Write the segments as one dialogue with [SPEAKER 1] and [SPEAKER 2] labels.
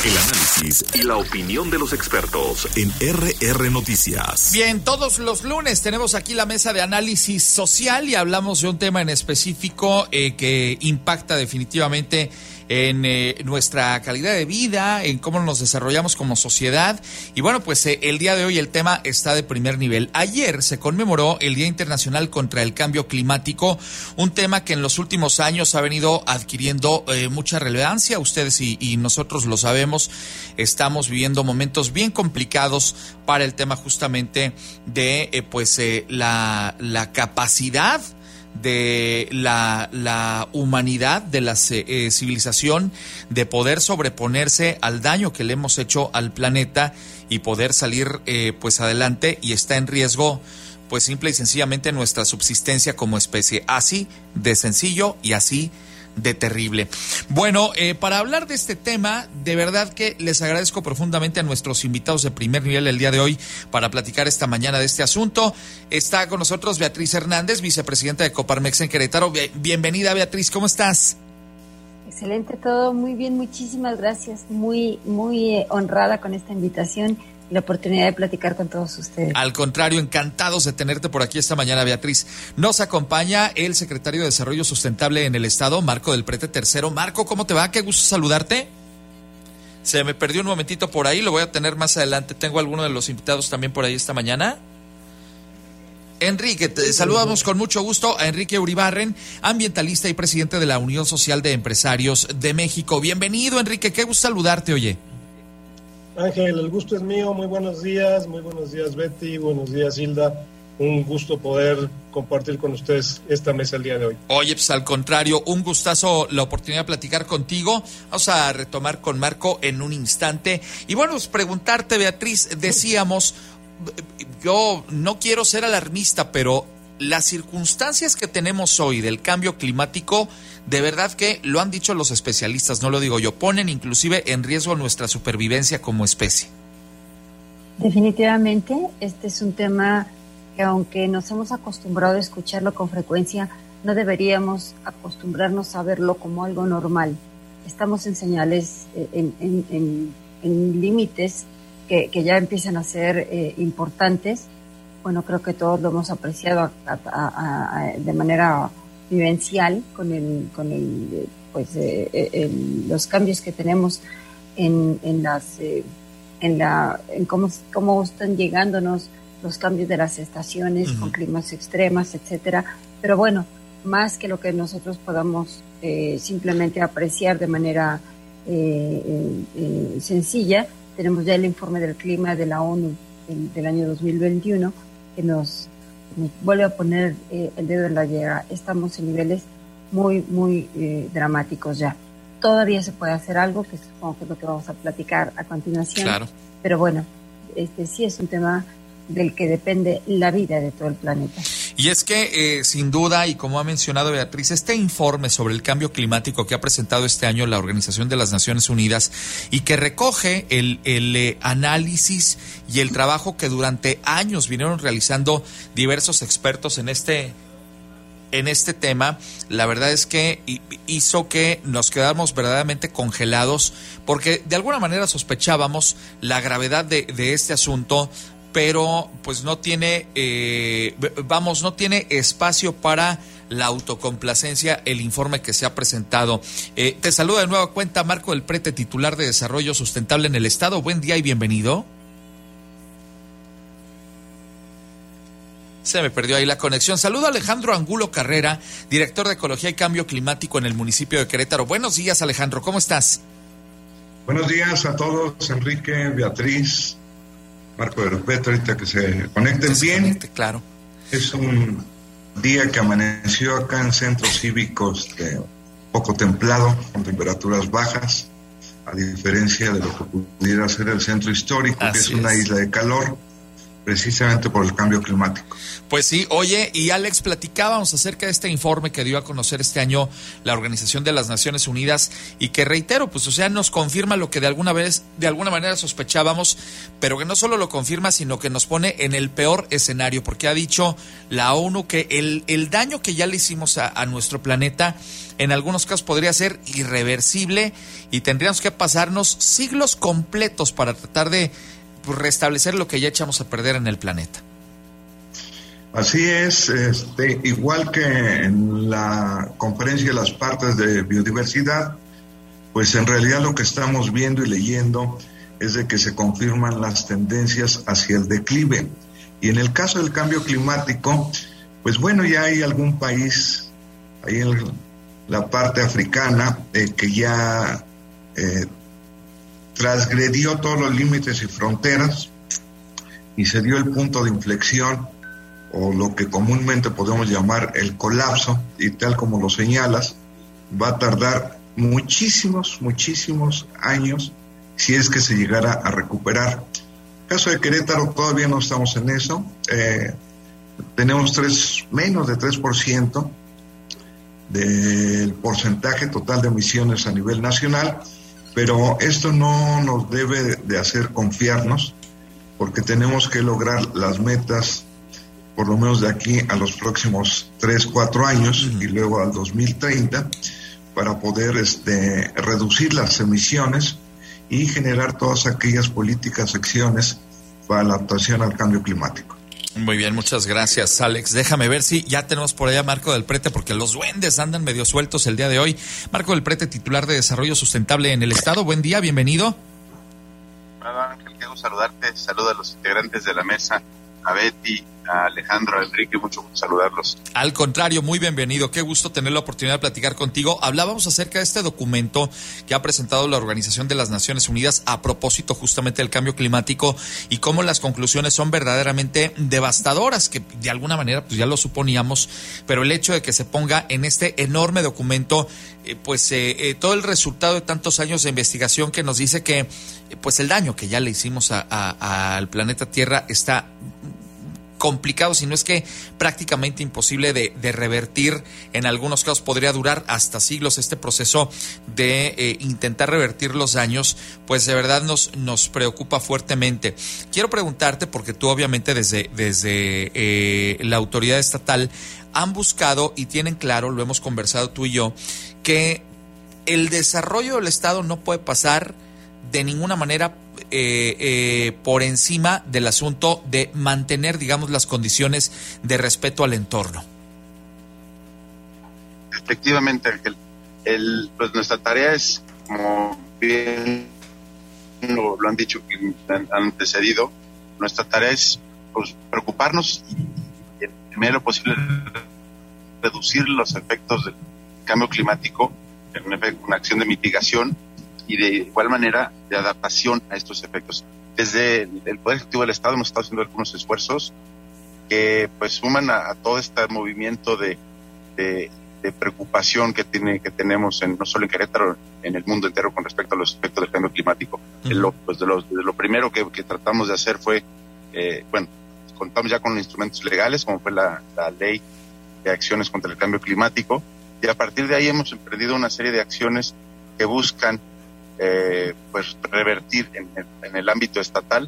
[SPEAKER 1] El análisis y la opinión de los expertos en RR Noticias.
[SPEAKER 2] Bien, todos los lunes tenemos aquí la mesa de análisis social y hablamos de un tema en específico que impacta definitivamente en nuestra calidad de vida, en cómo nos desarrollamos como sociedad. Y bueno, pues el día de hoy el tema está de primer nivel. Ayer se conmemoró el Día Internacional contra el Cambio Climático, un tema que en los últimos años ha venido adquiriendo mucha relevancia. Ustedes y nosotros lo sabemos, estamos viviendo momentos bien complicados para el tema justamente de la capacidad de la humanidad, de la civilización, de poder sobreponerse al daño que le hemos hecho al planeta y poder salir adelante, y está en riesgo pues simple y sencillamente nuestra subsistencia como especie, así de sencillo y así de terrible. Bueno, para hablar de este tema, de verdad que les agradezco profundamente a nuestros invitados de primer nivel el día de hoy para platicar esta mañana de este asunto. Está con nosotros Beatriz Hernández, vicepresidenta de Coparmex en Querétaro. Bienvenida, Beatriz, ¿cómo estás?
[SPEAKER 3] Excelente, todo muy bien, muchísimas gracias. Muy honrada con esta invitación y la oportunidad de platicar con todos ustedes.
[SPEAKER 2] Al contrario, encantados de tenerte por aquí esta mañana, Beatriz. Nos acompaña el secretario de Desarrollo Sustentable en el Estado, Marco del Prete III. Marco, ¿cómo te va? Qué gusto saludarte. Se me perdió un momentito por ahí, lo voy a tener más adelante. Tengo a alguno de los invitados también por ahí esta mañana. Enrique, te saludamos con mucho gusto a Enrique Uribarren, ambientalista y presidente de la Unión Social de Empresarios de México. Bienvenido, Enrique, qué gusto saludarte, oye.
[SPEAKER 4] Ángel, el gusto es mío. Muy buenos días Betty, buenos días Hilda. Un gusto poder compartir con ustedes esta mesa el día de hoy.
[SPEAKER 2] Oye, pues al contrario, un gustazo la oportunidad de platicar contigo. Vamos a retomar con Marco en un instante. Y bueno, pues preguntarte, Beatriz, decíamos, yo no quiero ser alarmista, pero las circunstancias que tenemos hoy del cambio climático, de verdad que lo han dicho los especialistas, no lo digo yo, ponen inclusive en riesgo nuestra supervivencia como especie.
[SPEAKER 3] Definitivamente, este es un tema que, aunque nos hemos acostumbrado a escucharlo con frecuencia, no deberíamos acostumbrarnos a verlo como algo normal. Estamos en señales, en límites que ya empiezan a ser importantes. Bueno, creo que todos lo hemos apreciado de manera vivencial con los cambios que tenemos en cómo están llegándonos los cambios de las estaciones, con climas extremas, etcétera. Pero bueno, más que lo que nosotros podamos simplemente apreciar de manera sencilla, tenemos ya el informe del clima de la ONU del año 2021 que nos vuelve a poner el dedo en la llaga. Estamos en niveles muy dramáticos ya. Todavía se puede hacer algo, que supongo que es lo que vamos a platicar a continuación.
[SPEAKER 2] Claro.
[SPEAKER 3] Pero bueno, sí es un tema del que depende la vida de todo el planeta.
[SPEAKER 2] Y es que, sin duda, y como ha mencionado Beatriz, este informe sobre el cambio climático que ha presentado este año la Organización de las Naciones Unidas y que recoge el análisis y el trabajo que durante años vinieron realizando diversos expertos en este tema, la verdad es que hizo que nos quedáramos verdaderamente congelados, porque de alguna manera sospechábamos la gravedad de este asunto, pero pues no tiene espacio para la autocomplacencia el informe que se ha presentado. Te saluda de nueva cuenta Marco del Prete, titular de Desarrollo Sustentable en el Estado. Buen día y bienvenido. Se me perdió ahí la conexión. Saludo a Alejandro Angulo Carrera, director de Ecología y Cambio Climático en el municipio de Querétaro. Buenos días, Alejandro, ¿cómo estás?
[SPEAKER 5] Buenos días a todos, Enrique, Beatriz, Marco del Prete, ahorita que se conecten bien.
[SPEAKER 2] Claro.
[SPEAKER 5] Es un día que amaneció acá en centros cívicos poco templado, con temperaturas bajas, a diferencia de lo que pudiera ser el centro histórico, que es una isla de calor. precisamente por el cambio climático.
[SPEAKER 2] Pues sí, oye, y Alex, platicábamos acerca de este informe que dio a conocer este año la Organización de las Naciones Unidas y que reitero, pues o sea, nos confirma lo que de alguna manera sospechábamos, pero que no solo lo confirma, sino que nos pone en el peor escenario, porque ha dicho la ONU que el daño que ya le hicimos a nuestro planeta en algunos casos podría ser irreversible y tendríamos que pasarnos siglos completos para tratar de restablecer lo que ya echamos a perder en el planeta.
[SPEAKER 5] Así es, igual que en la conferencia de las partes de biodiversidad, pues en realidad lo que estamos viendo y leyendo es de que se confirman las tendencias hacia el declive. Y en el caso del cambio climático, pues bueno, ya hay algún país ahí en la parte africana que ya transgredió todos los límites y fronteras y se dio el punto de inflexión, o lo que comúnmente podemos llamar el colapso, y tal como lo señalas, va a tardar muchísimos años si es que se llegara a recuperar. En el caso de Querétaro todavía no estamos en eso, tenemos menos de 3% del porcentaje total de emisiones a nivel nacional, pero esto no nos debe de hacer confiarnos, porque tenemos que lograr las metas por lo menos de aquí a los próximos 3-4 años y luego al 2030 para poder reducir las emisiones y generar todas aquellas políticas, acciones para la adaptación al cambio climático.
[SPEAKER 2] Muy bien, muchas gracias, Alex. Déjame ver si ya tenemos por allá a Marco del Prete, porque los duendes andan medio sueltos el día de hoy. Marco del Prete, titular de Desarrollo Sustentable en el Estado. Buen día, bienvenido.
[SPEAKER 6] Hola, Ángel, quiero saludarte. Saludo a los integrantes de la mesa, a Betty, a Alejandro, a Enrique, mucho gusto saludarlos.
[SPEAKER 2] Al contrario, muy bienvenido, qué gusto tener la oportunidad de platicar contigo. Hablábamos acerca de este documento que ha presentado la Organización de las Naciones Unidas a propósito justamente del cambio climático y cómo las conclusiones son verdaderamente devastadoras, que de alguna manera pues ya lo suponíamos, pero el hecho de que se ponga en este enorme documento todo el resultado de tantos años de investigación que nos dice que pues el daño que ya le hicimos al planeta Tierra está complicado, si no es que prácticamente imposible de revertir. En algunos casos podría durar hasta siglos este proceso de intentar revertir los daños, pues de verdad nos preocupa fuertemente. Quiero preguntarte, porque tú obviamente desde la autoridad estatal han buscado y tienen claro, lo hemos conversado tú y yo, que el desarrollo del Estado no puede pasar de ninguna manera por encima del asunto de mantener, digamos, las condiciones de respeto al entorno.
[SPEAKER 6] Efectivamente, Ángel. Pues nuestra tarea es, como bien lo han dicho que han antecedido, nuestra tarea es pues, preocuparnos y en la medida de lo posible reducir los efectos del cambio climático, en una acción de mitigación y de igual manera de adaptación a estos efectos. Desde el Poder Ejecutivo del Estado hemos estado haciendo algunos esfuerzos que pues suman a todo este movimiento de preocupación que tenemos no solo en Querétaro, en el mundo entero con respecto a los efectos del cambio climático. Lo primero que tratamos de hacer fue, contamos ya con instrumentos legales como fue la ley de acciones contra el cambio climático, y a partir de ahí hemos emprendido una serie de acciones que buscan pues revertir en el ámbito estatal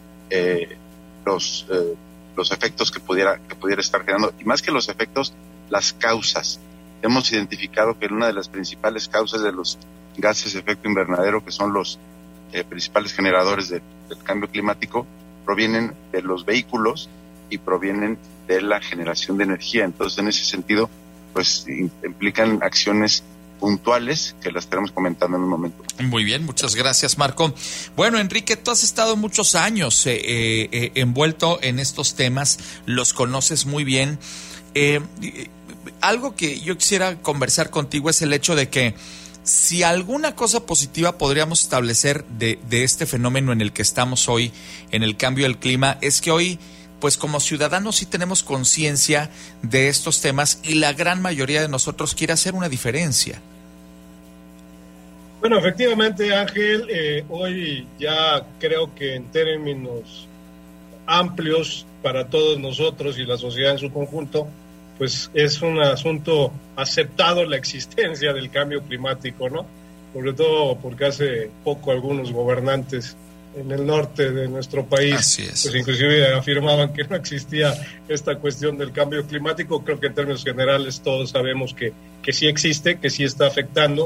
[SPEAKER 6] los efectos que pudiera estar generando, y más que los efectos, las causas. Hemos identificado que una de las principales causas de los gases de efecto invernadero, que son los principales generadores del cambio climático, provienen de los vehículos y provienen de la generación de energía. Entonces, en ese sentido, pues implican acciones puntuales que las estaremos comentando en un momento.
[SPEAKER 2] Muy bien, muchas gracias, Marco. Bueno, Enrique, tú has estado muchos años envuelto en estos temas, los conoces muy bien. Algo que yo quisiera conversar contigo es el hecho de que si alguna cosa positiva podríamos establecer de este fenómeno en el que estamos hoy, en el cambio del clima, es que hoy, pues como ciudadanos sí tenemos conciencia de estos temas y la gran mayoría de nosotros quiere hacer una diferencia.
[SPEAKER 4] Bueno, efectivamente, Ángel, hoy ya creo que en términos amplios para todos nosotros y la sociedad en su conjunto, pues es un asunto aceptado la existencia del cambio climático, ¿no? Sobre todo porque hace poco algunos gobernantes en el norte de nuestro país, pues inclusive afirmaban que no existía esta cuestión del cambio climático. Creo que en términos generales todos sabemos que sí existe, que sí está afectando.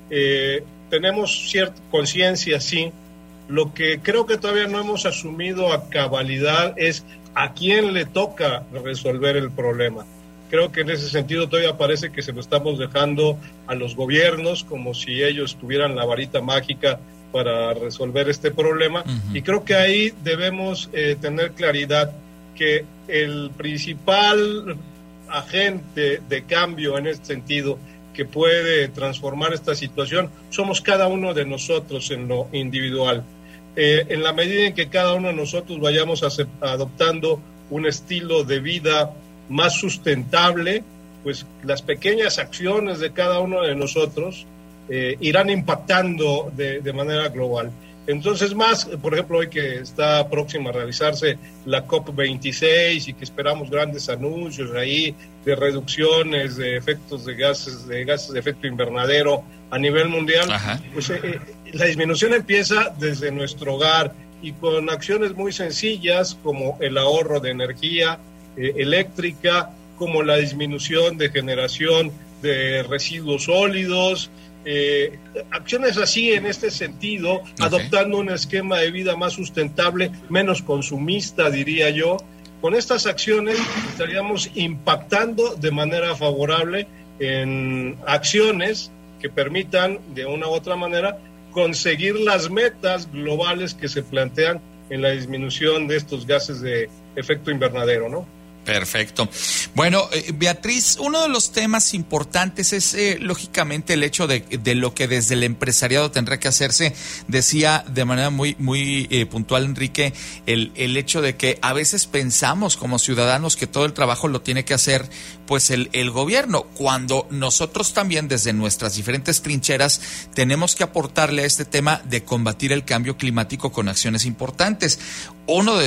[SPEAKER 4] Tenemos cierta conciencia, sí. Lo que creo que todavía no hemos asumido a cabalidad es a quién le toca resolver el problema. Creo que en ese sentido todavía parece que se lo estamos dejando a los gobiernos como si ellos tuvieran la varita mágica para resolver este problema. Uh-huh. Y creo que ahí debemos tener claridad que el principal agente de cambio en este sentido que puede transformar esta situación somos cada uno de nosotros en lo individual. En la medida en que cada uno de nosotros vayamos adoptando un estilo de vida más sustentable, pues las pequeñas acciones de cada uno de nosotros irán impactando de manera global. Entonces, más, por ejemplo, hoy que está próxima a realizarse la COP26 y que esperamos grandes anuncios ahí de reducciones de efectos de gases de efecto invernadero a nivel mundial, pues la disminución empieza desde nuestro hogar y con acciones muy sencillas como el ahorro de energía eléctrica, como la disminución de generación de residuos sólidos, acciones así en este sentido, adoptando un esquema de vida más sustentable, menos consumista, diría yo. Con estas acciones estaríamos impactando de manera favorable en acciones que permitan, de una u otra manera, conseguir las metas globales que se plantean en la disminución de estos gases de efecto invernadero, ¿no?
[SPEAKER 2] Perfecto. Bueno, Beatriz, uno de los temas importantes es lógicamente el hecho de lo que desde el empresariado tendrá que hacerse. Decía de manera muy puntual Enrique, el hecho de que a veces pensamos como ciudadanos que todo el trabajo lo tiene que hacer pues el gobierno, cuando nosotros también desde nuestras diferentes trincheras tenemos que aportarle a este tema de combatir el cambio climático con acciones importantes. Uno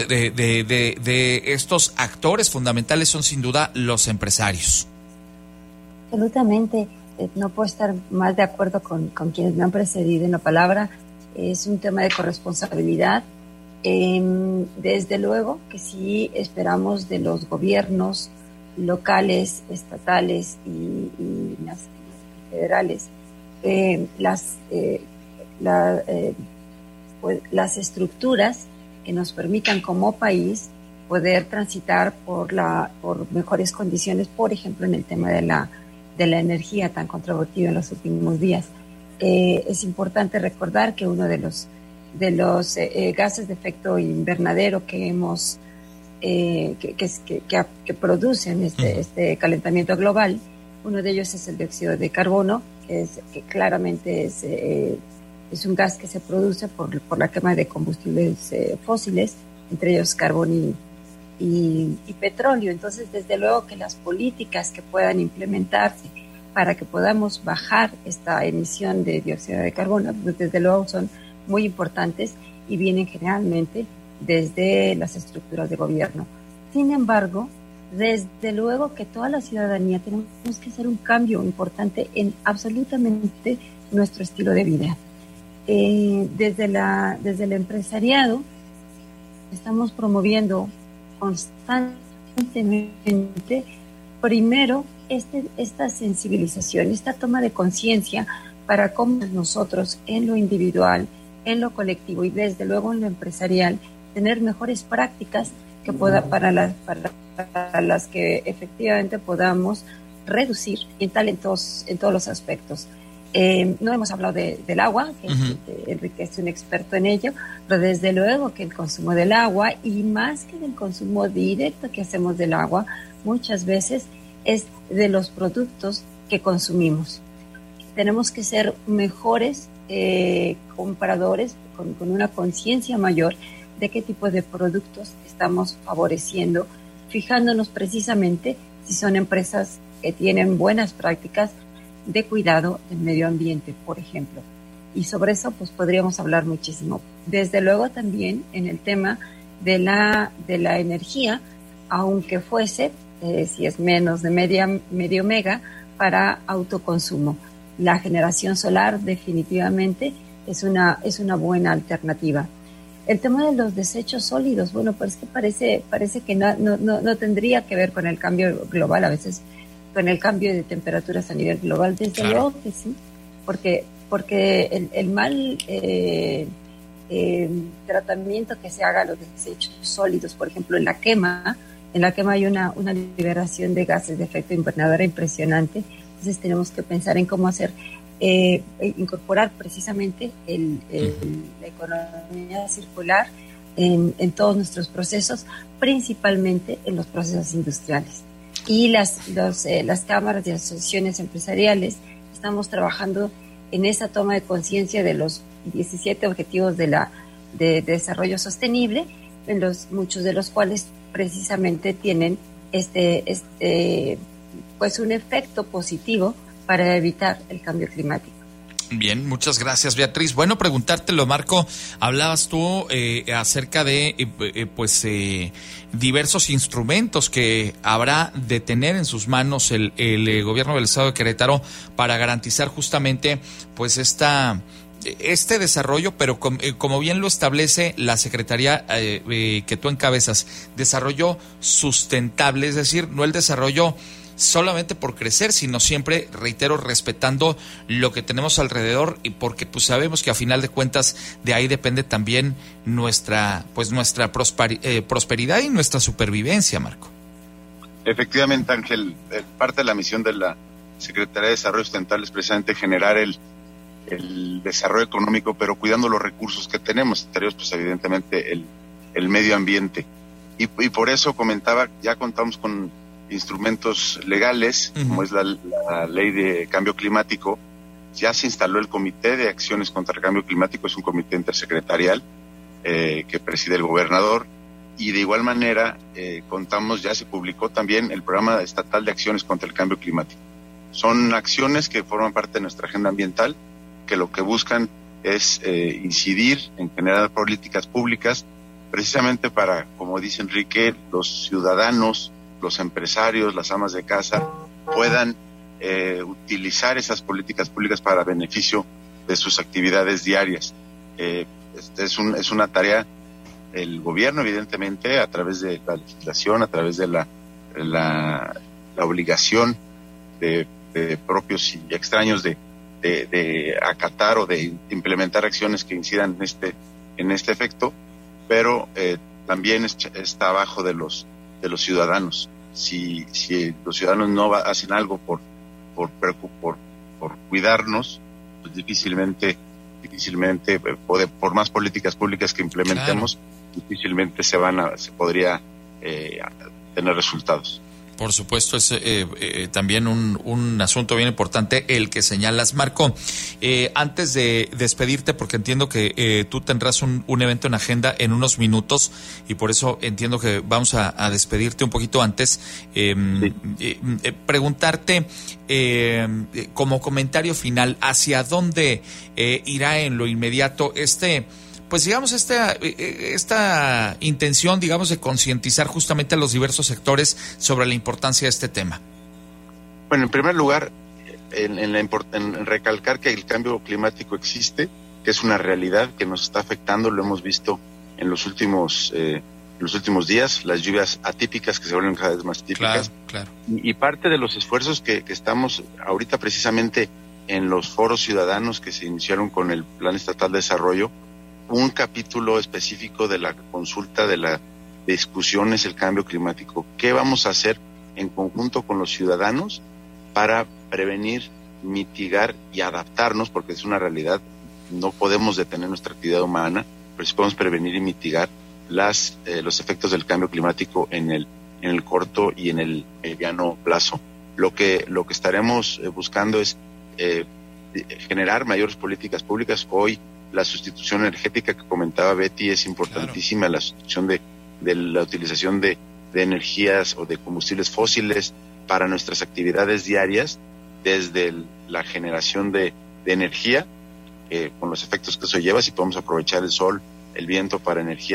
[SPEAKER 2] de estos actores fundamentales son sin duda los empresarios.
[SPEAKER 3] Absolutamente, no puedo estar más de acuerdo con quienes me han precedido en la palabra. Es un tema de corresponsabilidad. Desde luego que sí esperamos de los gobiernos locales, estatales y federales las estructuras que nos permitan como país poder transitar por mejores condiciones, por ejemplo, en el tema de la energía tan controvertido en los últimos días. Es importante recordar que uno de los gases de efecto invernadero que producen este calentamiento global, uno de ellos es el dióxido de carbono, que claramente es un gas que se produce por la quema de combustibles fósiles, entre ellos carbón y petróleo. Entonces, desde luego que las políticas que puedan implementarse para que podamos bajar esta emisión de dióxido de carbono, pues desde luego son muy importantes y vienen generalmente desde las estructuras de gobierno. Sin embargo, desde luego que toda la ciudadanía tenemos que hacer un cambio importante en absolutamente nuestro estilo de vida. Desde el empresariado estamos promoviendo constantemente, primero, esta sensibilización, esta toma de conciencia para cómo nosotros en lo individual, en lo colectivo y desde luego en lo empresarial, tener mejores prácticas que para las que efectivamente podamos reducir en todos los aspectos. No hemos hablado del agua, que Enrique es un experto en ello, pero desde luego que el consumo del agua, y más que del consumo directo que hacemos del agua, muchas veces es de los productos que consumimos. Tenemos que ser mejores compradores con una conciencia mayor de qué tipo de productos estamos favoreciendo, fijándonos precisamente si son empresas que tienen buenas prácticas de cuidado del medio ambiente, por ejemplo. Y sobre eso pues podríamos hablar muchísimo. Desde luego también en el tema de la energía, aunque fuese, si es menos de medio mega, para autoconsumo. La generación solar definitivamente es una buena alternativa. El tema de los desechos sólidos, bueno, pues que parece que no tendría que ver con el cambio global, a veces con el cambio de temperaturas a nivel global, desde luego que sí, porque el mal tratamiento que se haga a los desechos sólidos, por ejemplo, en la quema hay una liberación de gases de efecto invernadero impresionante. Entonces tenemos que pensar en cómo hacer, incorporar precisamente la economía circular en todos nuestros procesos, principalmente en los procesos industriales. Y las cámaras de asociaciones empresariales estamos trabajando en esa toma de conciencia de los 17 objetivos de desarrollo sostenible, muchos de los cuales precisamente tienen pues un efecto positivo para evitar el cambio climático.
[SPEAKER 2] Bien, muchas gracias, Beatriz. Bueno, preguntártelo, Marco, hablabas tú acerca de diversos instrumentos que habrá de tener en sus manos el gobierno del estado de Querétaro para garantizar justamente pues este desarrollo, pero como bien lo establece la Secretaría que tú encabezas, desarrollo sustentable, es decir, no el desarrollo solamente por crecer, sino siempre, reitero, respetando lo que tenemos alrededor, y porque pues sabemos que a final de cuentas de ahí depende también nuestra prosperidad y nuestra supervivencia, Marco.
[SPEAKER 6] Efectivamente, Ángel, parte de la misión de la Secretaría de Desarrollo Sustentable es precisamente generar el desarrollo económico, pero cuidando los recursos que tenemos, pues evidentemente el medio ambiente. Y por eso comentaba, ya contamos con instrumentos legales, como es la ley de cambio climático. Ya se instaló el Comité de Acciones contra el Cambio Climático, es un comité intersecretarial que preside el gobernador, y de igual manera ya se publicó también el Programa Estatal de Acciones contra el Cambio Climático. Son acciones que forman parte de nuestra agenda ambiental, que lo que buscan es incidir en generar políticas públicas precisamente para, como dice Enrique, los ciudadanos, los empresarios, las amas de casa puedan utilizar esas políticas públicas para beneficio de sus actividades diarias. Es una tarea del gobierno, evidentemente, a través de la legislación, a través de la obligación de propios y extraños de acatar o de implementar acciones que incidan en este efecto, pero también está abajo de los ciudadanos. Si los ciudadanos no hacen algo por cuidarnos, pues difícilmente por más políticas públicas que implementemos, difícilmente se podría tener resultados.
[SPEAKER 2] Por supuesto, es también un asunto bien importante el que señalas. Marco, antes de despedirte, porque entiendo que tú tendrás un evento en agenda en unos minutos, y por eso entiendo que vamos a despedirte un poquito antes, preguntarte como comentario final, ¿hacia dónde irá en lo inmediato pues digamos esta intención, digamos, de concientizar justamente a los diversos sectores sobre la importancia de este tema?
[SPEAKER 6] Bueno, en primer lugar, en recalcar que el cambio climático existe, que es una realidad que nos está afectando, lo hemos visto en los últimos días, las lluvias atípicas que se vuelven cada vez más típicas.
[SPEAKER 2] Claro.
[SPEAKER 6] Y parte de los esfuerzos que estamos ahorita precisamente en los foros ciudadanos que se iniciaron con el Plan Estatal de Desarrollo, un capítulo específico de la consulta, de la discusión es el cambio climático. ¿Qué vamos a hacer en conjunto con los ciudadanos para prevenir, mitigar y adaptarnos? Porque es una realidad, no podemos detener nuestra actividad humana, pero sí podemos prevenir y mitigar los efectos del cambio climático en el corto y en el mediano plazo. Lo que estaremos buscando es generar mayores políticas públicas. Hoy la sustitución energética que comentaba Betty es importantísima, la sustitución de la utilización de energías o de combustibles fósiles para nuestras actividades diarias, desde la generación de energía, con los efectos que eso lleva. Si podemos aprovechar el sol, el viento para energías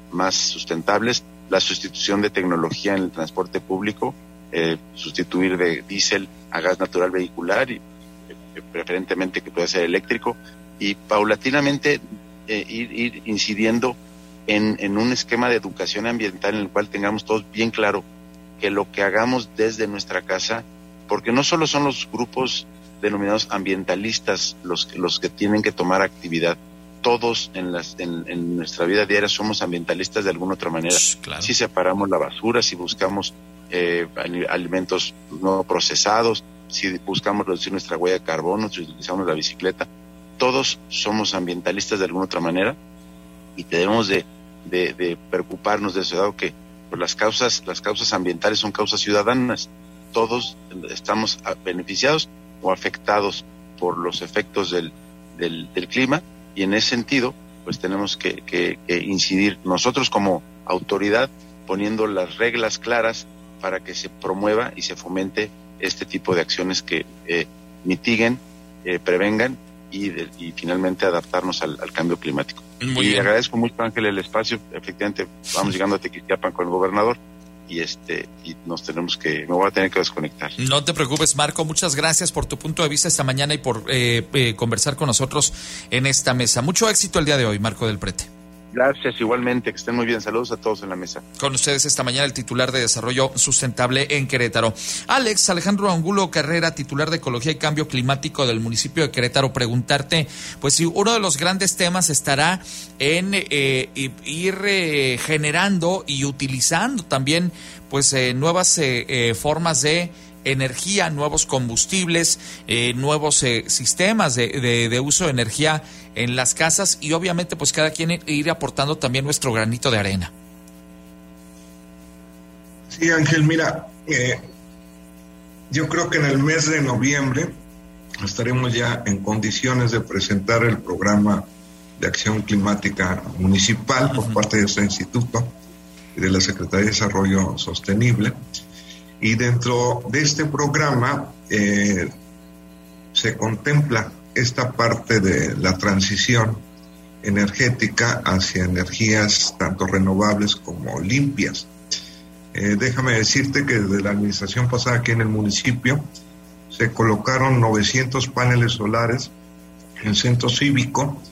[SPEAKER 6] más sustentables, la sustitución de tecnología en el transporte público, sustituir de diésel a gas natural vehicular y preferentemente que pueda ser eléctrico, y paulatinamente ir incidiendo en un esquema de educación ambiental en el cual tengamos todos bien claro que lo que hagamos desde nuestra casa, porque no solo son los grupos denominados ambientalistas los que tienen que tomar actividad, todos en nuestra vida diaria somos ambientalistas de alguna otra manera. Claro. Si separamos la basura, si buscamos alimentos no procesados, si buscamos reducir nuestra huella de carbono, si utilizamos la bicicleta, todos somos ambientalistas de alguna otra manera y debemos de preocuparnos de eso, dado que pues, las causas ambientales son causas ciudadanas. Todos estamos beneficiados o afectados por los efectos del clima, y en ese sentido pues tenemos que incidir nosotros como autoridad poniendo las reglas claras para que se promueva y se fomente este tipo de acciones que mitiguen, prevengan y finalmente adaptarnos al cambio climático. Muy bien. Agradezco mucho, Ángel, el espacio. Efectivamente, vamos llegando a Tequisquiapan con el gobernador y me voy a tener que desconectar. No te preocupes, Marco. Muchas gracias por tu punto de vista esta mañana y por conversar con nosotros en esta mesa. Mucho éxito el día de hoy, Marco del Prete. Gracias, igualmente, que estén muy bien. Saludos a todos en la mesa. Con ustedes esta mañana el titular de Desarrollo Sustentable en Querétaro. Alejandro Angulo Carrera, titular de Ecología y Cambio Climático del municipio de Querétaro, preguntarte, pues si uno de los grandes temas estará en ir generando y utilizando también pues nuevas formas de energía, nuevos combustibles, nuevos sistemas de uso de energía en las casas y obviamente pues cada quien ir aportando también nuestro granito de arena.
[SPEAKER 5] Sí, Ángel, mira, yo creo que en el mes de noviembre estaremos ya en condiciones de presentar el programa de acción climática municipal por parte de este instituto y de la Secretaría de Desarrollo Sostenible. Y dentro de este programa se contempla esta parte de la transición energética hacia energías tanto renovables como limpias. Déjame decirte que desde la administración pasada aquí en el municipio se colocaron 900 paneles solares en centro cívico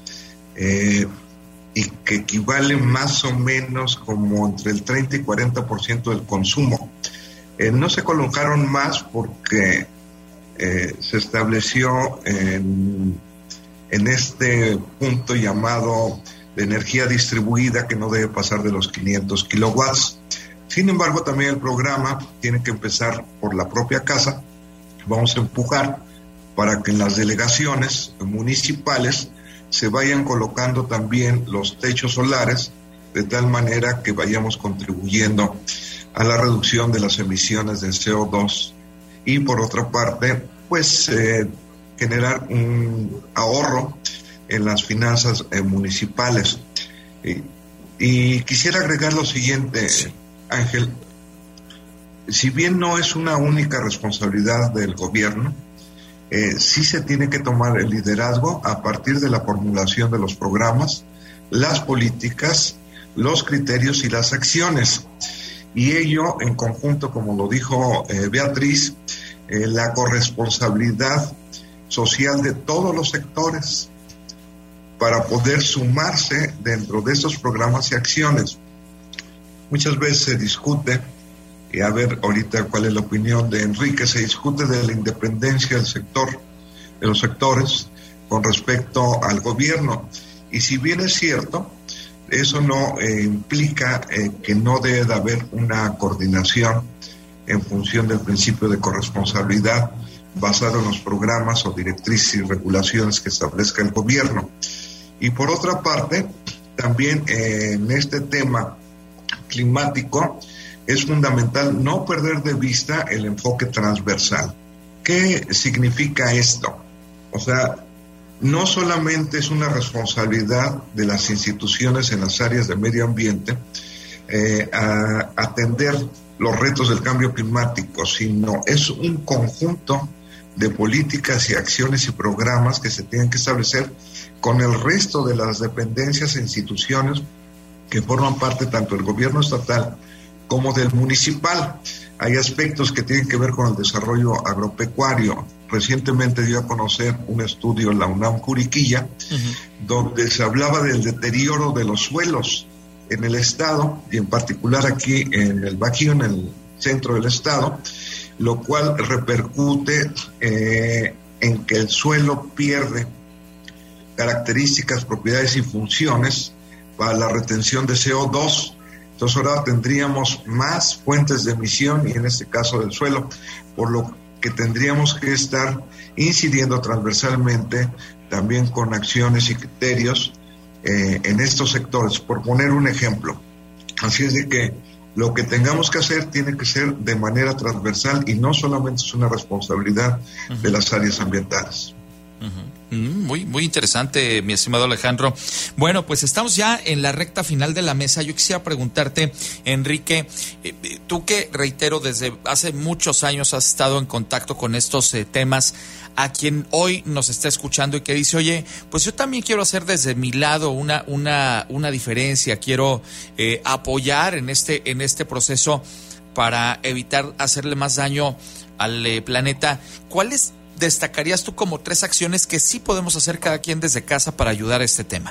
[SPEAKER 5] y que equivalen más o menos como entre el 30 y 40% del consumo. No se colocaron más porque se estableció en este punto llamado de energía distribuida que no debe pasar de los 500 kilowatts. Sin embargo, también el programa tiene que empezar por la propia casa. Vamos a empujar para que en las delegaciones municipales se vayan colocando también los techos solares, de tal manera que vayamos contribuyendo a la reducción de las emisiones de CO2 y por otra parte, pues generar un ahorro en las finanzas municipales. Y quisiera agregar lo siguiente, Ángel, si bien no es una única responsabilidad del gobierno, sí se tiene que tomar el liderazgo a partir de la formulación de los programas, las políticas, los criterios y las acciones. Y ello en conjunto, como lo dijo Beatriz, la corresponsabilidad social de todos los sectores para poder sumarse dentro de estos programas y acciones. Muchas veces se discute, y a ver ahorita cuál es la opinión de Enrique, se discute de la independencia del sector, de los sectores con respecto al gobierno. Y si bien es cierto, eso no implica que no debe de haber una coordinación en función del principio de corresponsabilidad basado en los programas o directrices y regulaciones que establezca el gobierno. Y por otra parte, también en este tema climático es fundamental no perder de vista el enfoque transversal. ¿Qué significa esto? O sea, no solamente es una responsabilidad de las instituciones en las áreas de medio ambiente a atender los retos del cambio climático, sino es un conjunto de políticas y acciones y programas que se tienen que establecer con el resto de las dependencias e instituciones que forman parte tanto del gobierno estatal como del municipal. Hay aspectos que tienen que ver con el desarrollo agropecuario. Recientemente dio a conocer un estudio en la UNAM Juriquilla, donde se hablaba del deterioro de los suelos en el estado, y en particular aquí en el Bajío, en el centro del estado, lo cual repercute en que el suelo pierde características, propiedades y funciones para la retención de CO2. Entonces ahora tendríamos más fuentes de emisión, y en este caso del suelo, por lo que tendríamos que estar incidiendo transversalmente también con acciones y criterios en estos sectores, por poner un ejemplo. Así es de que lo que tengamos que hacer tiene que ser de manera transversal y no solamente es una responsabilidad de las áreas ambientales.
[SPEAKER 2] Muy, muy interesante, mi estimado Alejandro. Bueno, pues estamos ya en la recta final de la mesa. Yo quisiera preguntarte, Enrique, tú que, reitero, desde hace muchos años has estado en contacto con estos temas, a quien hoy nos está escuchando y que dice, oye, pues yo también quiero hacer desde mi lado una diferencia, quiero apoyar en este proceso para evitar hacerle más daño al planeta. ¿Cuáles destacarías tú como 3 acciones que sí podemos hacer cada quien desde casa para ayudar a este tema?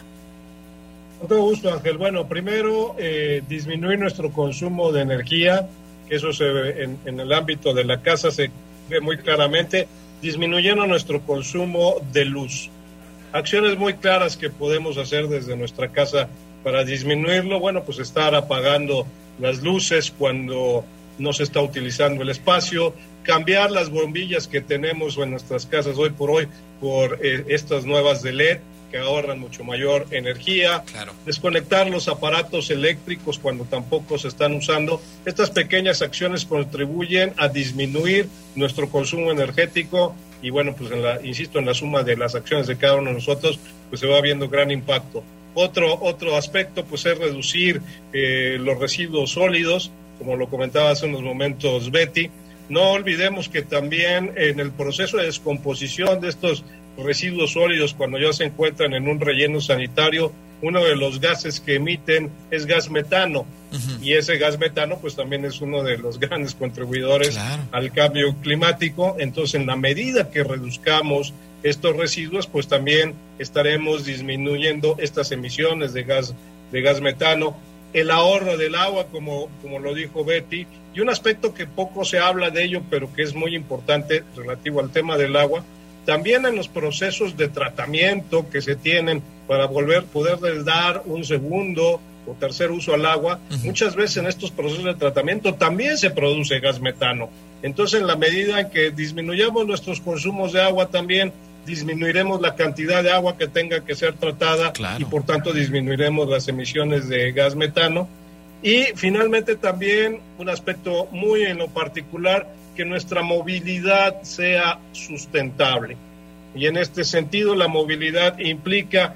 [SPEAKER 4] Con todo gusto, Ángel. Bueno, primero, disminuir nuestro consumo de energía, que eso se ve en el ámbito de la casa, se ve muy claramente, disminuyendo nuestro consumo de luz. Acciones muy claras que podemos hacer desde nuestra casa para disminuirlo. Bueno, pues estar apagando las luces cuando no se está utilizando el espacio, cambiar las bombillas que tenemos en nuestras casas hoy por estas nuevas de LED que ahorran mucho mayor energía, claro. Desconectar los aparatos eléctricos cuando tampoco se están usando. Estas pequeñas acciones contribuyen a disminuir nuestro consumo energético y bueno, pues insisto, en la suma de las acciones de cada uno de nosotros, pues se va viendo gran impacto. Otro aspecto pues es reducir los residuos sólidos, como lo comentaba hace unos momentos Betty. No olvidemos que también en el proceso de descomposición de estos residuos sólidos, cuando ya se encuentran en un relleno sanitario, uno de los gases que emiten es gas metano, y ese gas metano pues también es uno de los grandes contribuidores al cambio climático. Entonces, en la medida que reduzcamos estos residuos, pues también estaremos disminuyendo estas emisiones de gas metano. El ahorro del agua, como lo dijo Betty, y un aspecto que poco se habla de ello, pero que es muy importante relativo al tema del agua, también en los procesos de tratamiento que se tienen para poder dar un segundo o tercer uso al agua, muchas veces en estos procesos de tratamiento también se produce gas metano. Entonces, en la medida en que disminuyamos nuestros consumos de agua, también disminuiremos la cantidad de agua que tenga que ser tratada, y por tanto disminuiremos las emisiones de gas metano. Y finalmente también un aspecto muy en lo particular, que nuestra movilidad sea sustentable. Y en este sentido la movilidad implica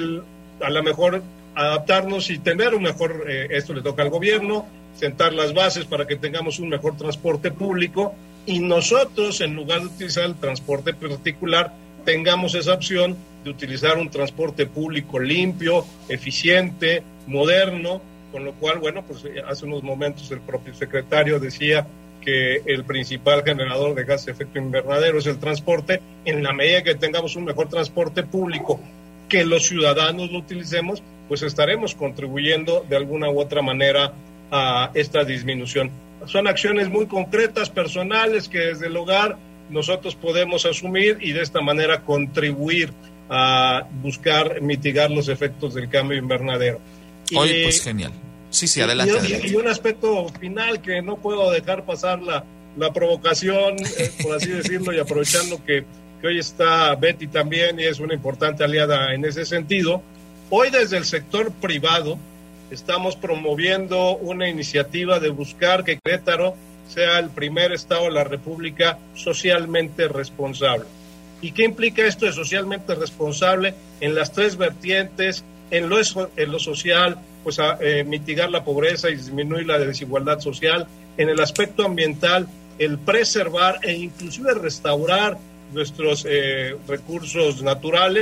[SPEAKER 4] a lo mejor adaptarnos y tener un mejor, esto le toca al gobierno, sentar las bases para que tengamos un mejor transporte público, y nosotros, en lugar de utilizar el transporte particular, tengamos esa opción de utilizar un transporte público limpio, eficiente, moderno, con lo cual, bueno, pues hace unos momentos el propio secretario decía que el principal generador de gases de efecto invernadero es el transporte. En la medida que tengamos un mejor transporte público, que los ciudadanos lo utilicemos, pues estaremos contribuyendo de alguna u otra manera a esta disminución. Son acciones muy concretas, personales, que desde el hogar nosotros podemos asumir y de esta manera contribuir a buscar mitigar los efectos del cambio invernadero.
[SPEAKER 2] Oye, pues genial. Sí, adelante.
[SPEAKER 4] Y un aspecto final que no puedo dejar pasar la provocación, por así decirlo, y aprovechando que hoy está Betty también y es una importante aliada en ese sentido. Hoy desde el sector privado estamos promoviendo una iniciativa de buscar que Querétaro sea el primer estado de la República socialmente responsable. ¿Y qué implica esto de socialmente responsable? En las 3 vertientes, en lo social, pues a mitigar la pobreza y disminuir la desigualdad social; en el aspecto ambiental, el preservar e inclusive restaurar nuestros recursos naturales;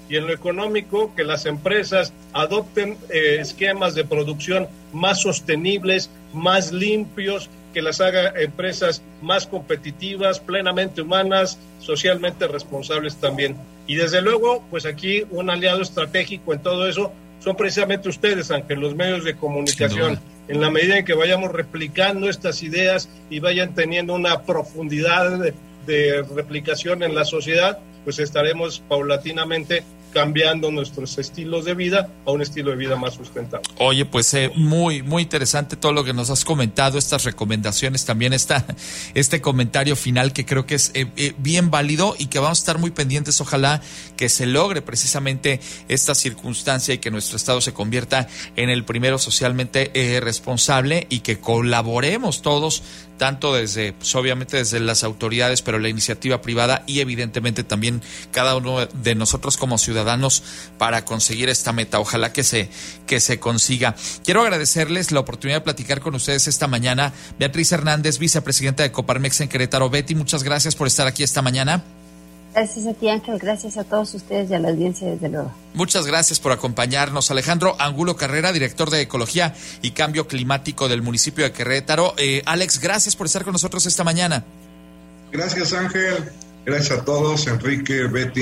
[SPEAKER 4] y en lo económico, que las empresas adopten esquemas de producción más sostenibles, más limpios, que las haga empresas más competitivas, plenamente humanas, socialmente responsables también. Y desde luego, pues aquí un aliado estratégico en todo eso son precisamente ustedes, Ángel, los medios de comunicación. En la medida en que vayamos replicando estas ideas y vayan teniendo una profundidad de replicación en la sociedad, pues estaremos paulatinamente cambiando nuestros estilos de vida a un estilo de vida más sustentable.
[SPEAKER 2] Oye, pues muy interesante todo lo que nos has comentado, estas recomendaciones, también este comentario final que creo que es bien válido y que vamos a estar muy pendientes, ojalá que se logre precisamente esta circunstancia y que nuestro Estado se convierta en el primero socialmente responsable y que colaboremos todos, tanto desde, pues obviamente desde las autoridades, pero la iniciativa privada y evidentemente también cada uno de nosotros como ciudadanos para conseguir esta meta. Ojalá que se consiga. Quiero agradecerles la oportunidad de platicar con ustedes esta mañana. Beatriz Hernández, vicepresidenta de Coparmex en Querétaro. Betty, muchas gracias por estar aquí esta mañana.
[SPEAKER 3] Gracias a ti, Ángel. Gracias a todos ustedes y a la audiencia, desde luego.
[SPEAKER 2] Muchas gracias por acompañarnos. Alejandro Angulo Carrera, director de Ecología y Cambio Climático del municipio de Querétaro. Alex, gracias por estar con nosotros esta mañana.
[SPEAKER 5] Gracias, Ángel. Gracias a todos, Enrique, Betty.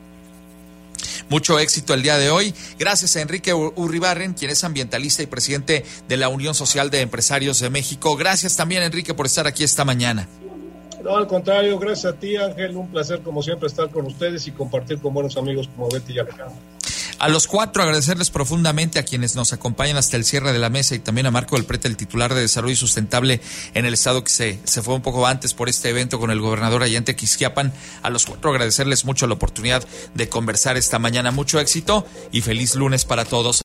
[SPEAKER 2] Mucho éxito el día de hoy. Gracias a Enrique Urribarren, quien es ambientalista y presidente de la Unión Social de Empresarios de México. Gracias también, Enrique, por estar aquí esta mañana.
[SPEAKER 4] No, al contrario, gracias a ti, Ángel. Un placer, como siempre, estar con ustedes y compartir con buenos amigos como Betty y Alejandro.
[SPEAKER 2] A los cuatro, agradecerles profundamente a quienes nos acompañan hasta el cierre de la mesa y también a Marco del Prete, el titular de Desarrollo Sustentable en el Estado, que se fue un poco antes por este evento con el gobernador allá en Tequisquiapan. A los cuatro, agradecerles mucho la oportunidad de conversar esta mañana. Mucho éxito y feliz lunes para todos.